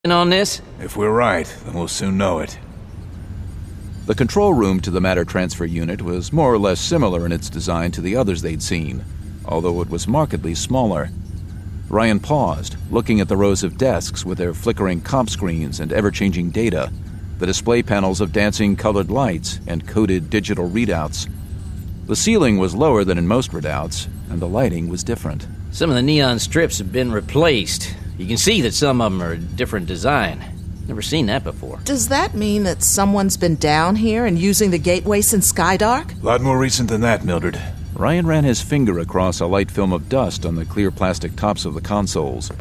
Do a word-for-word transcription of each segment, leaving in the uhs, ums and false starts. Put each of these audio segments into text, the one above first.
on this? If we're right, then we'll soon know it. The control room to the matter transfer unit was more or less similar in its design to the others they'd seen, although it was markedly smaller. Ryan paused, looking at the rows of desks with their flickering comp screens and ever-changing data, the display panels of dancing colored lights and coded digital readouts. The ceiling was lower than in most redoubts, and the lighting was different. Some of the neon strips have been replaced. You can see that some of them are a different design. Never seen that before. Does that mean that someone's been down here and using the gateway since Skydark? A lot more recent than that, Mildred. Ryan ran his finger across a light film of dust on the clear plastic tops of the consoles.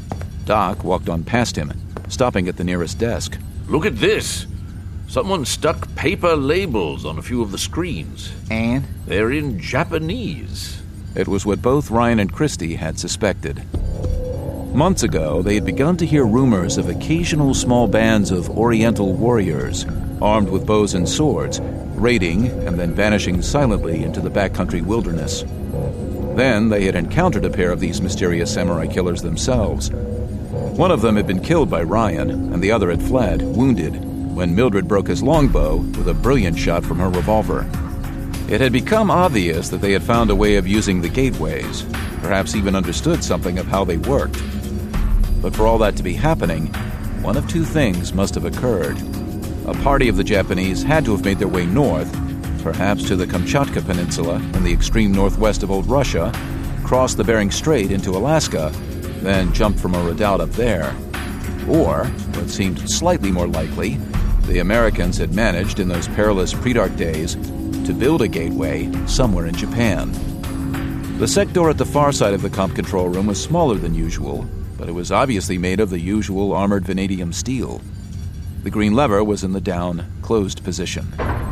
Doc walked on past him, stopping at the nearest desk. Look at this. Someone stuck paper labels on a few of the screens. And? They're in Japanese. It was what both Ryan and Christy had suspected. Months ago, they had begun to hear rumors of occasional small bands of Oriental warriors, armed with bows and swords, raiding and then vanishing silently into the backcountry wilderness. Then they had encountered a pair of these mysterious samurai killers themselves. One of them had been killed by Ryan, and the other had fled, wounded, when Mildred broke his longbow with a brilliant shot from her revolver. It had become obvious that they had found a way of using the gateways, perhaps even understood something of how they worked. But for all that to be happening, one of two things must have occurred. A party of the Japanese had to have made their way north, perhaps to the Kamchatka Peninsula in the extreme northwest of old Russia, crossed the Bering Strait into Alaska, then jumped from a redoubt up there. Or, what seemed slightly more likely, the Americans had managed in those perilous pre-dark days to build a gateway somewhere in Japan. The sector at the far side of the comp control room was smaller than usual, but it was obviously made of the usual armored vanadium steel. The green lever was in the down, closed position.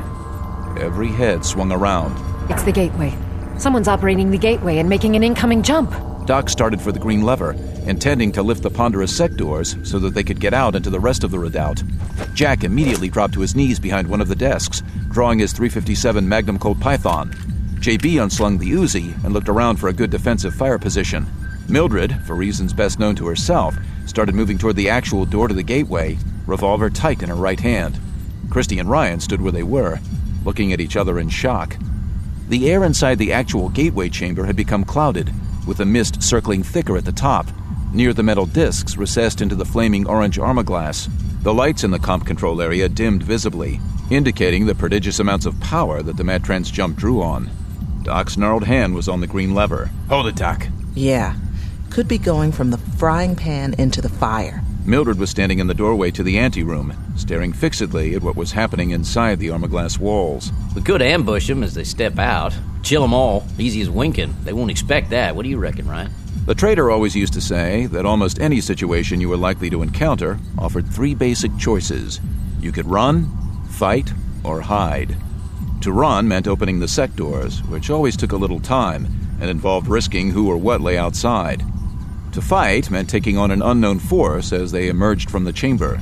Every head swung around. It's the gateway. Someone's operating the gateway and making an incoming jump. Doc started for the green lever, intending to lift the ponderous sectors so that they could get out into the rest of the redoubt. Jack immediately dropped to his knees behind one of the desks, drawing his three fifty-seven Magnum Colt Python. J B unslung the Uzi and looked around for a good defensive fire position. Mildred, for reasons best known to herself, started moving toward the actual door to the gateway, revolver tight in her right hand. Christy and Ryan stood where they were, looking at each other in shock. The air inside the actual gateway chamber had become clouded, with the mist circling thicker at the top, near the metal discs recessed into the flaming orange armorglass. The lights in the comp control area dimmed visibly, indicating the prodigious amounts of power that the Matrans jump drew on. Doc's gnarled hand was on the green lever. Hold it, Doc. Yeah. Could be going from the frying pan into the fire. Mildred was standing in the doorway to the anteroom, staring fixedly at what was happening inside the armorglass walls. We could ambush them as they step out. Chill them all, easy as winking. They won't expect that. What do you reckon, Ryan? The trader always used to say that almost any situation you were likely to encounter offered three basic choices. You could run, fight, or hide. To run meant opening the sectors, which always took a little time and involved risking who or what lay outside. To fight meant taking on an unknown force as they emerged from the chamber.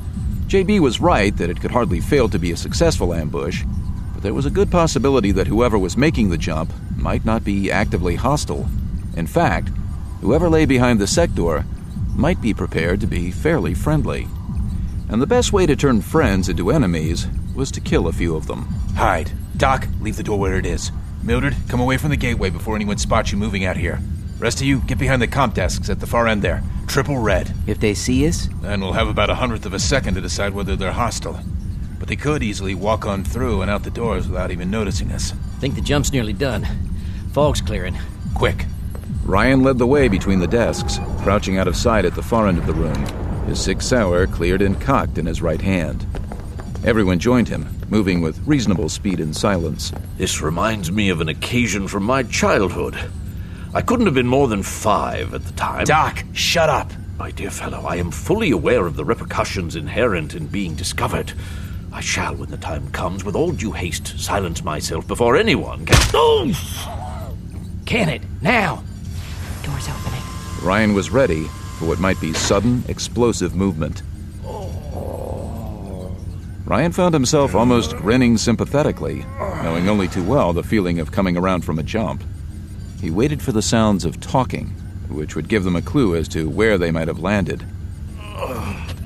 J B was right that it could hardly fail to be a successful ambush, but there was a good possibility that whoever was making the jump might not be actively hostile. In fact, whoever lay behind the sector might be prepared to be fairly friendly. And the best way to turn friends into enemies was to kill a few of them. Hide. Doc, leave the door where it is. Mildred, come away from the gateway before anyone spots you moving out here. Rest of you, get behind the comp desks at the far end there. Triple red. If they see us? Then we'll have about a hundredth of a second to decide whether they're hostile. But they could easily walk on through and out the doors without even noticing us. Think the jump's nearly done. Fog's clearing. Quick. Ryan led the way between the desks, crouching out of sight at the far end of the room, his Six Sauer cleared and cocked in his right hand. Everyone joined him, moving with reasonable speed and silence. This reminds me of an occasion from my childhood. I couldn't have been more than five at the time. Doc, shut up. My dear fellow, I am fully aware of the repercussions inherent in being discovered. I shall, when the time comes, with all due haste, silence myself before anyone can... Oh! Can it? Now! Door's opening. Ryan was ready for what might be sudden, explosive movement. Ryan found himself almost grinning sympathetically, knowing only too well the feeling of coming around from a jump. He waited for the sounds of talking, which would give them a clue as to where they might have landed.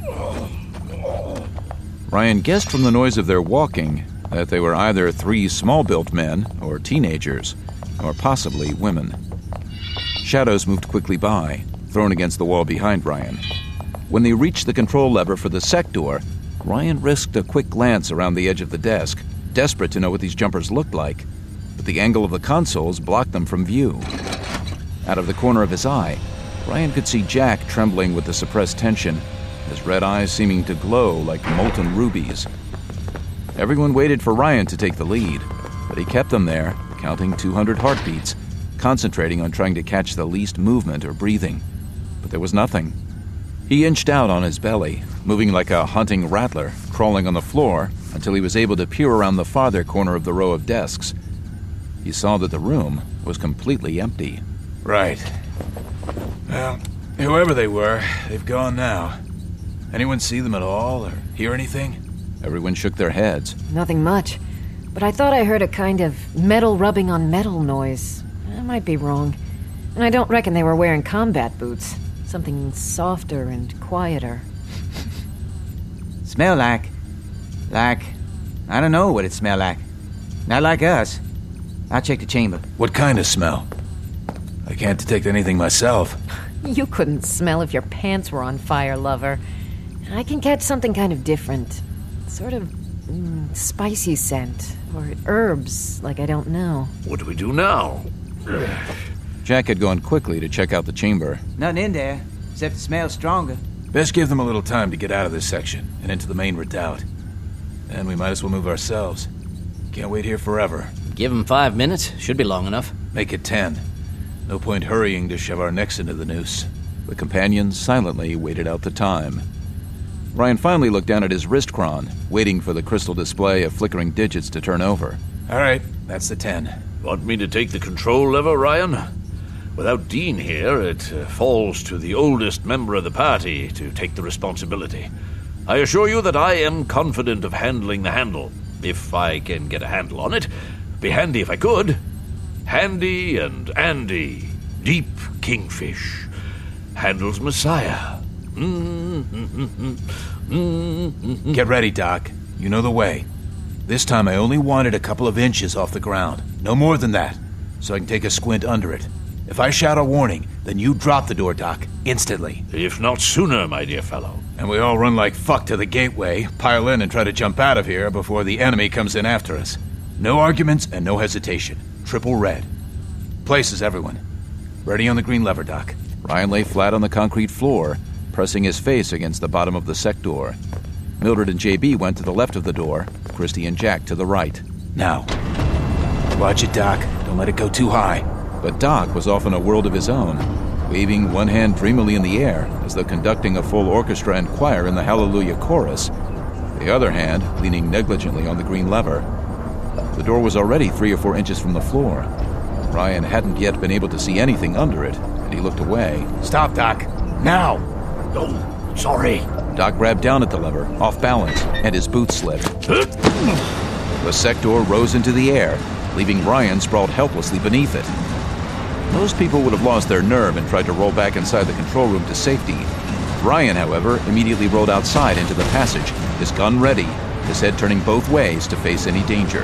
Ryan guessed from the noise of their walking that they were either three small-built men or teenagers, or possibly women. Shadows moved quickly by, thrown against the wall behind Ryan. When they reached the control lever for the sec door, Ryan risked a quick glance around the edge of the desk, desperate to know what these jumpers looked like, but the angle of the consoles blocked them from view. Out of the corner of his eye, Ryan could see Jack trembling with the suppressed tension, his red eyes seeming to glow like molten rubies. Everyone waited for Ryan to take the lead, but he kept them there, counting two hundred heartbeats, concentrating on trying to catch the least movement or breathing. But there was nothing. He inched out on his belly, moving like a hunting rattler, crawling on the floor until he was able to peer around the farther corner of the row of desks. He saw that the room was completely empty. Right. Well, whoever they were, they've gone now. Anyone see them at all or hear anything? Everyone shook their heads. Nothing much. But I thought I heard a kind of metal rubbing on metal noise. I might be wrong. And I don't reckon they were wearing combat boots. Something softer and quieter. Smell like... Like... I don't know what it smelled like. Not like us. I'll check the chamber. What kind of smell? I can't detect anything myself. You couldn't smell if your pants were on fire, lover. I can catch something kind of different. Sort of mm, spicy scent. Or herbs, like I don't know. What do we do now? Jack had gone quickly to check out the chamber. Nothing in there, except it smells stronger. Best give them a little time to get out of this section and into the main redoubt. Then we might as well move ourselves. Can't wait here forever. Give them five minutes. Should be long enough. Make it ten. No point hurrying to shove our necks into the noose. The companions silently waited out the time. Ryan finally looked down at his wrist chron, waiting for the crystal display of flickering digits to turn over. All right, that's the ten. Want me to take the control lever, Ryan? Without Dean here, it uh, falls to the oldest member of the party to take the responsibility. I assure you that I am confident of handling the handle, if I can get a handle on it. Be handy if I could. Handy and Andy. Deep Kingfish. Handles Messiah. Mm-hmm. Mm-hmm. Get ready, Doc. You know the way. This time I only wanted a couple of inches off the ground. No more than that, so I can take a squint under it. If I shout a warning, then you drop the door, Doc, instantly. If not sooner, my dear fellow. And we all run like fuck to the gateway, pile in and try to jump out of here before the enemy comes in after us. No arguments and no hesitation. Triple red. Places, everyone. Ready on the green lever, Doc. Ryan lay flat on the concrete floor, pressing his face against the bottom of the sec door. Mildred and J B went to the left of the door, Christy and Jack to the right. Now. Watch it, Doc. Don't let it go too high. But Doc was off in a world of his own, waving one hand dreamily in the air as though conducting a full orchestra and choir in the Hallelujah chorus, the other hand leaning negligently on the green lever. The door was already three or four inches from the floor. Ryan hadn't yet been able to see anything under it, and he looked away. Stop, Doc. Now! Oh, sorry. Doc grabbed down at the lever, off balance, and his boots slipped. The sec door rose into the air, leaving Ryan sprawled helplessly beneath it. Most people would have lost their nerve and tried to roll back inside the control room to safety. Ryan, however, immediately rolled outside into the passage, his gun ready, his head turning both ways to face any danger.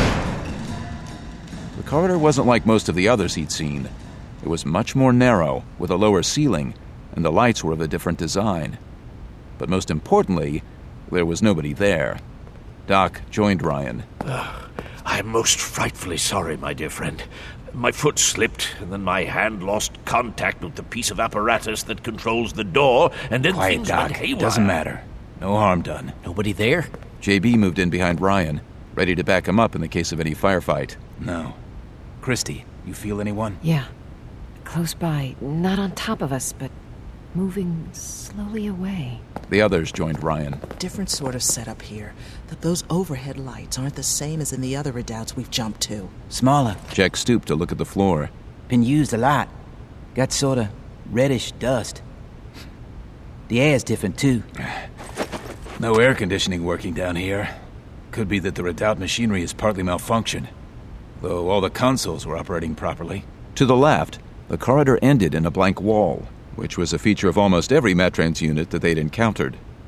The corridor wasn't like most of the others he'd seen. It was much more narrow, with a lower ceiling, and the lights were of a different design. But most importantly, there was nobody there. Doc joined Ryan. Uh, I'm most frightfully sorry, my dear friend. My foot slipped, and then my hand lost contact with the piece of apparatus that controls the door, and then Quiet, things Doc. went haywire. Doesn't matter. No harm done. Nobody there? J B moved in behind Ryan, ready to back him up in the case of any firefight. No. Christy, you feel anyone? Yeah. Close by. Not on top of us, but moving slowly away. The others joined Ryan. Different sort of setup here. That those overhead lights aren't the same as in the other redoubts we've jumped to. Smaller. Jack stooped to look at the floor. Been used a lot. Got sorta reddish dust. The air's different, too. No air conditioning working down here. Could be that the redoubt machinery is partly malfunctioned, though all the consoles were operating properly. To the left, the corridor ended in a blank wall, which was a feature of almost every Matrans unit that they'd encountered.